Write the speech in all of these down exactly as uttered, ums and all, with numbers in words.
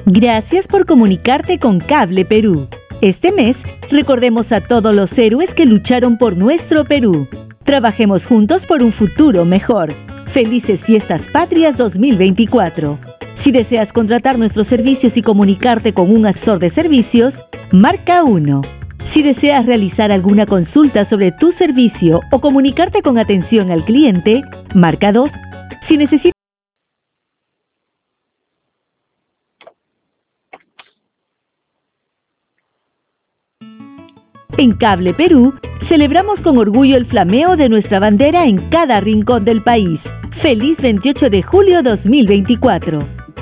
Gracias por comunicarte con Cable Perú. Este mes, recordemos a todos los héroes que lucharon por nuestro Perú. Trabajemos juntos por un futuro mejor. Felices Fiestas Patrias dos mil veinticuatro. Si deseas contratar nuestros servicios y comunicarte con un asesor de servicios, marca uno. Si deseas realizar alguna consulta sobre tu servicio o comunicarte con atención al cliente, marca dos. Si necesitas En Cable Perú, celebramos con orgullo el flameo de nuestra bandera en cada rincón del país. ¡Feliz veintiocho de julio dos mil veinticuatro!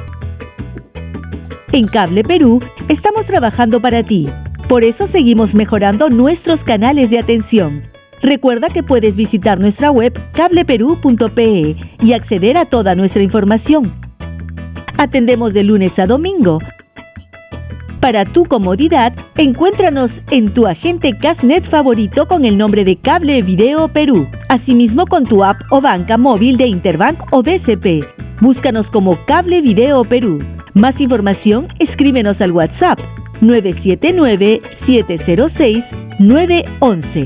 En Cable Perú, estamos trabajando para ti. Por eso seguimos mejorando nuestros canales de atención. Recuerda que puedes visitar nuestra web cable perú punto pe y acceder a toda nuestra información. Atendemos de lunes a domingo. Para tu comodidad, encuéntranos en tu agente Casnet favorito con el nombre de Cable Video Perú. Asimismo con tu app o banca móvil de Interbank o B C P. Búscanos como Cable Video Perú. Más información, escríbenos al WhatsApp nueve siete nueve, siete cero seis, nueve uno uno.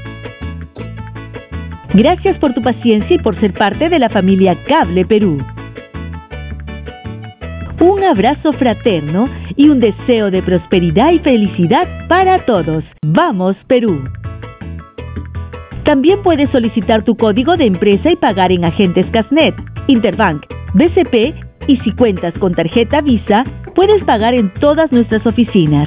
Gracias por tu paciencia y por ser parte de la familia Cable Perú. Un abrazo fraterno y un deseo de prosperidad y felicidad para todos. ¡Vamos, Perú! También puedes solicitar tu código de empresa y pagar en agentes Casnet, Interbank, B C P y si cuentas con tarjeta Visa, puedes pagar en todas nuestras oficinas.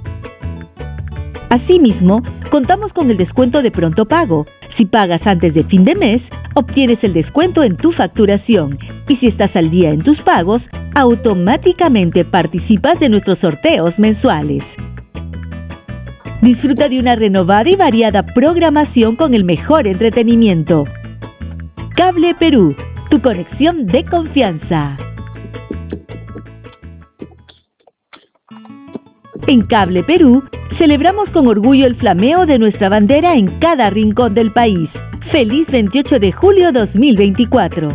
Asimismo, contamos con el descuento de pronto pago. Si pagas antes de fin de mes, obtienes el descuento en tu facturación. Y si estás al día en tus pagos, automáticamente participas de nuestros sorteos mensuales. Disfruta de una renovada y variada programación con el mejor entretenimiento. Cable Perú, tu conexión de confianza. En Cable Perú, celebramos con orgullo el flameo de nuestra bandera en cada rincón del país. ¡Feliz veintiocho de julio dos mil veinticuatro!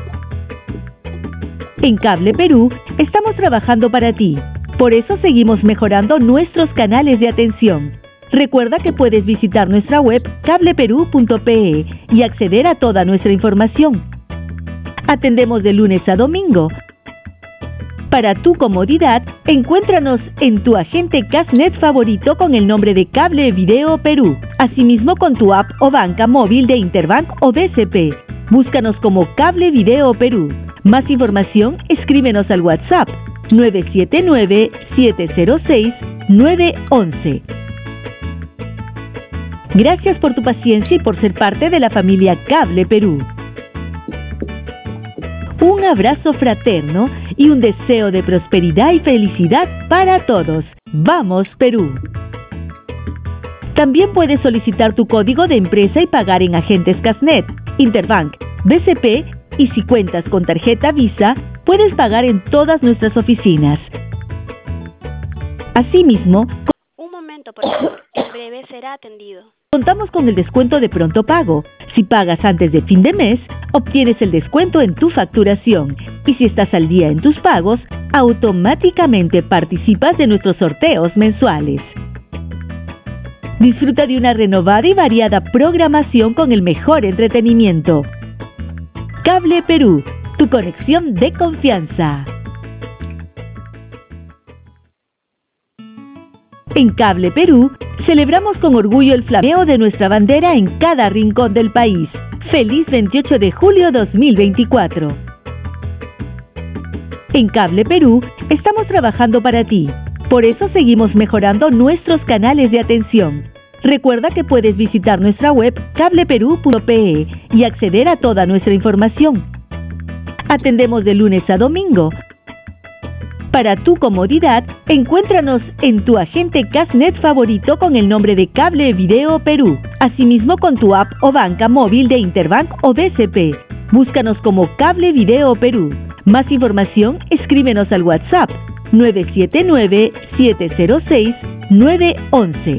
En Cable Perú, estamos trabajando para ti. Por eso seguimos mejorando nuestros canales de atención. Recuerda que puedes visitar nuestra web cable perú punto pe y acceder a toda nuestra información. Atendemos de lunes a domingo. Para tu comodidad, encuéntranos en tu agente Casnet favorito con el nombre de Cable Video Perú. Asimismo con tu app o banca móvil de Interbank o B C P. Búscanos como Cable Video Perú. Más información, escríbenos al WhatsApp nueve siete nueve, siete cero seis, nueve uno uno. Gracias por tu paciencia y por ser parte de la familia Cable Perú. Un abrazo fraterno y un deseo de prosperidad y felicidad para todos. ¡Vamos, Perú! También puedes solicitar tu código de empresa y pagar en agentes Casnet, Interbank, B C P y si cuentas con tarjeta Visa, puedes pagar en todas nuestras oficinas. Asimismo, Un momento, por favor. En breve será atendido. contamos con el descuento de pronto pago. Si pagas antes de fin de mes, obtienes el descuento en tu facturación. Y si estás al día en tus pagos, automáticamente participas de nuestros sorteos mensuales. Disfruta de una renovada y variada programación con el mejor entretenimiento. Cable Perú, tu conexión de confianza. En Cable Perú, celebramos con orgullo el flameo de nuestra bandera en cada rincón del país. ¡Feliz veintiocho de julio dos mil veinticuatro! En Cable Perú, estamos trabajando para ti. Por eso seguimos mejorando nuestros canales de atención. Recuerda que puedes visitar nuestra web cable perú punto pe y acceder a toda nuestra información. Atendemos de lunes a domingo. Para tu comodidad, encuéntranos en tu agente Casnet favorito con el nombre de Cable Video Perú. Asimismo con tu app o banca móvil de Interbank o B C P. Búscanos como Cable Video Perú. Más información, escríbenos al WhatsApp nueve siete nueve, siete cero seis, nueve uno uno.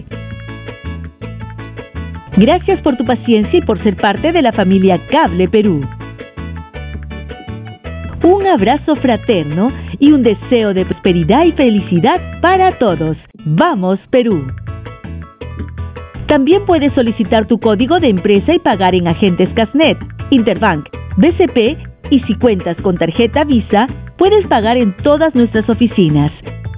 Gracias por tu paciencia y por ser parte de la familia Cable Perú. Un abrazo fraterno y un deseo de prosperidad y felicidad para todos. ¡Vamos, Perú! También puedes solicitar tu código de empresa y pagar en agentes Casnet, Interbank, B C P y si cuentas con tarjeta Visa, puedes pagar en todas nuestras oficinas.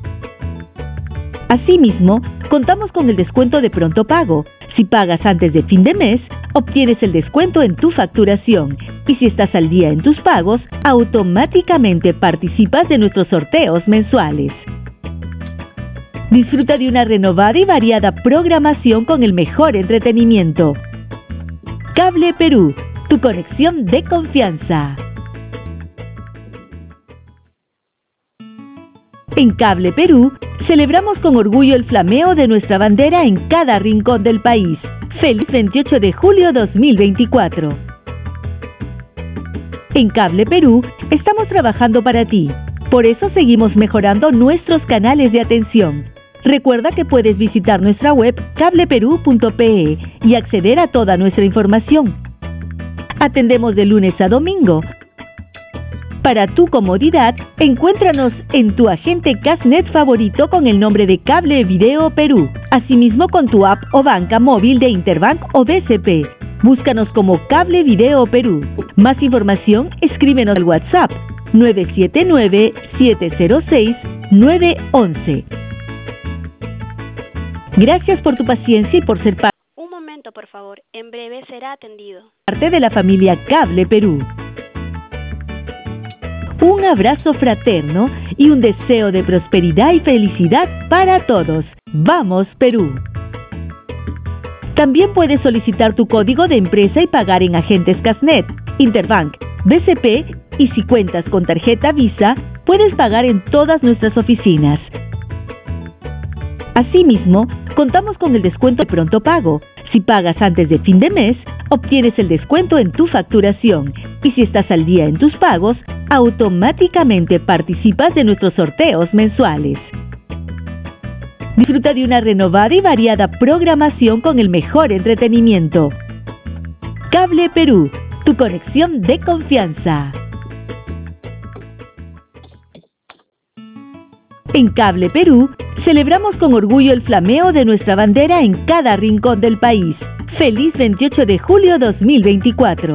Asimismo, contamos con el descuento de pronto pago. Si pagas antes de fin de mes, obtienes el descuento en tu facturación y si estás al día en tus pagos, automáticamente participas de nuestros sorteos mensuales. Disfruta de una renovada y variada programación con el mejor entretenimiento. Cable Perú, tu conexión de confianza. En Cable Perú, celebramos con orgullo el flameo de nuestra bandera en cada rincón del país. ¡Feliz veintiocho de julio dos mil veinticuatro! En Cable Perú, estamos trabajando para ti. Por eso seguimos mejorando nuestros canales de atención. Recuerda que puedes visitar nuestra web cable perú punto pe y acceder a toda nuestra información. Atendemos de lunes a domingo. Para tu comodidad, encuéntranos en tu agente Casnet favorito con el nombre de Cable Video Perú, asimismo con tu app o banca móvil de Interbank o B C P. Búscanos como Cable Video Perú. Más información, escríbenos al WhatsApp nueve siete nueve, siete cero seis, nueve uno uno. Gracias por tu paciencia y por ser parte Un momento, por favor. En breve será atendido. de la familia Cable Perú. Un abrazo fraterno y un deseo de prosperidad y felicidad para todos. ¡Vamos, Perú! También puedes solicitar tu código de empresa y pagar en agentes Casnet, Interbank, B C P y si cuentas con tarjeta Visa, puedes pagar en todas nuestras oficinas. Asimismo, contamos con el descuento de pronto pago. Si pagas antes de fin de mes, obtienes el descuento en tu facturación y si estás al día en tus pagos, automáticamente participas de nuestros sorteos mensuales. Disfruta de una renovada y variada programación con el mejor entretenimiento. Cable Perú, tu conexión de confianza. En Cable Perú, celebramos con orgullo el flameo de nuestra bandera en cada rincón del país. ¡Feliz veintiocho de julio dos mil veinticuatro!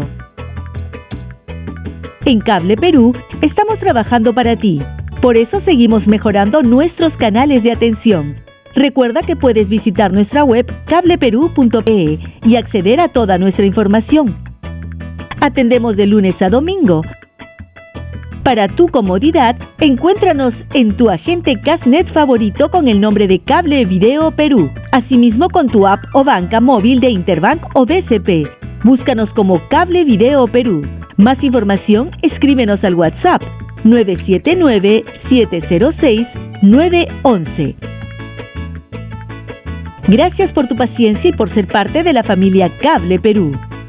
En Cable Perú, estamos trabajando para ti. Por eso seguimos mejorando nuestros canales de atención. Recuerda que puedes visitar nuestra web cable perú punto pe y acceder a toda nuestra información. Atendemos de lunes a domingo. Para tu comodidad, encuéntranos en tu agente Casnet favorito con el nombre de Cable Video Perú, asimismo con tu app o banca móvil de Interbank o B C P. Búscanos como Cable Video Perú. Más información, escríbenos al WhatsApp nueve siete nueve, siete cero seis, nueve uno uno. Gracias por tu paciencia y por ser parte de la familia Cable Perú.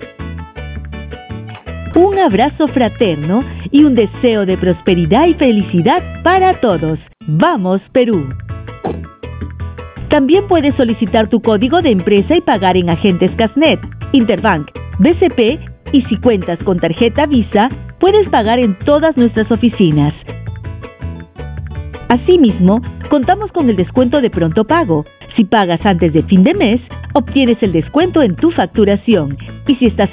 Un abrazo fraterno y un deseo de prosperidad y felicidad para todos. ¡Vamos, Perú! También puedes solicitar tu código de empresa y pagar en agentes Casnet, Interbank, B C P y si cuentas con tarjeta Visa, puedes pagar en todas nuestras oficinas. Asimismo, contamos con el descuento de pronto pago. Si pagas antes de fin de mes, obtienes el descuento en tu facturación y si estás